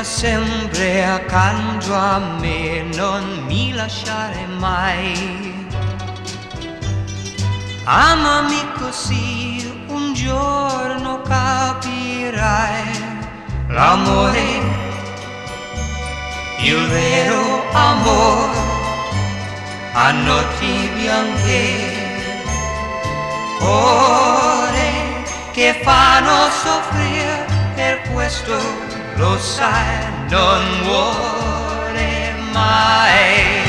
sempre accanto a me, non mi lasciare mai. Amami così, un giorno capirai l'amore, il vero amore, a notti bianche, ore che fanno soffrire, per questo lo sai, non muore mai.